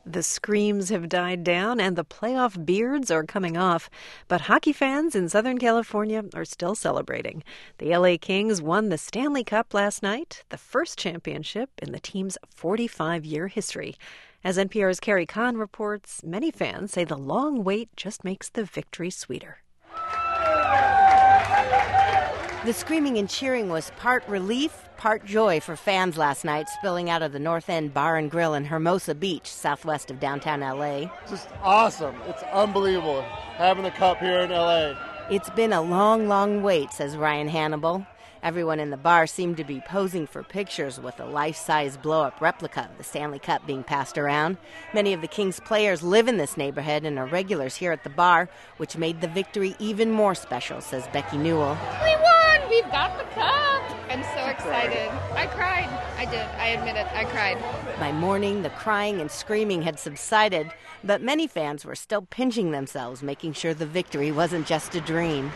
The screams have died down and the playoff beards are coming off, but hockey fans in Southern California are still celebrating. The LA Kings won the Stanley Cup last night, the first championship in the team's 45-year history. As NPR's Carrie Kahn reports, many fans say the long wait just makes the victory sweeter. The screaming and cheering was part relief, part joy for fans last night, spilling out of the North End Bar and Grill in Hermosa Beach, southwest of downtown LA. Just awesome. It's unbelievable having the cup here in LA. It's been a long, long wait, says Ryan Hannibal. Everyone in the bar seemed to be posing for pictures with a life-size blow-up replica of the Stanley Cup being passed around. Many of the Kings players live in this neighborhood and are regulars here at the bar, which made the victory even more special, says Becky Newell. We won! We've got the cup! I'm so excited. I cried. I did. I admit it. I cried. By morning, the crying and screaming had subsided, but many fans were still pinching themselves, making sure the victory wasn't just a dream.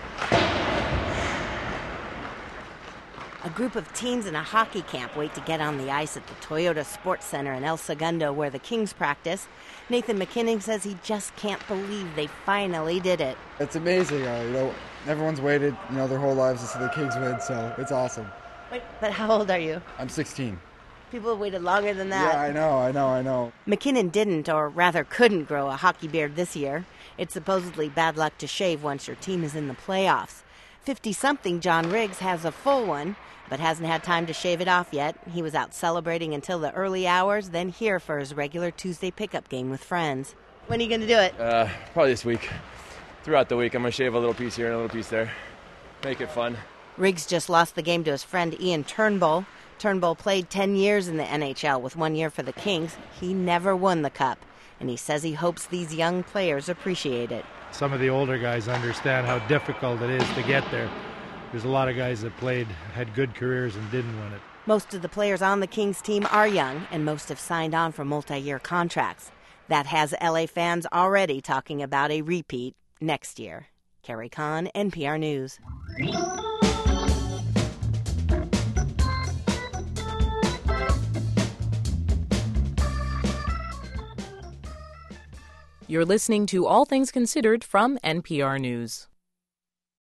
A group of teens in a hockey camp wait to get on the ice at the Toyota Sports Center in El Segundo, where the Kings practice. Nathan McKinnon says he just can't believe they finally did it. It's amazing. Everyone's waited, their whole lives to see the Kings win, so it's awesome. But how old are you? I'm 16. People have waited longer than that. Yeah, I know. McKinnon didn't, or rather couldn't, grow a hockey beard this year. It's supposedly bad luck to shave once your team is in the playoffs. 50-something John Riggs has a full one, but hasn't had time to shave it off yet. He was out celebrating until the early hours, then here for his regular Tuesday pickup game with friends. When are you going to do it? Probably this week. Throughout the week, I'm going to shave a little piece here and a little piece there. Make it fun. Riggs just lost the game to his friend Ian Turnbull. Turnbull played 10 years in the NHL with 1 year for the Kings. He never won the cup, and he says he hopes these young players appreciate it. Some of the older guys understand how difficult it is to get there. There's a lot of guys that had good careers and didn't win it. Most of the players on the Kings team are young, and most have signed on for multi-year contracts. That has LA fans already talking about a repeat next year. Carrie Kahn, NPR News. You're listening to All Things Considered from NPR News.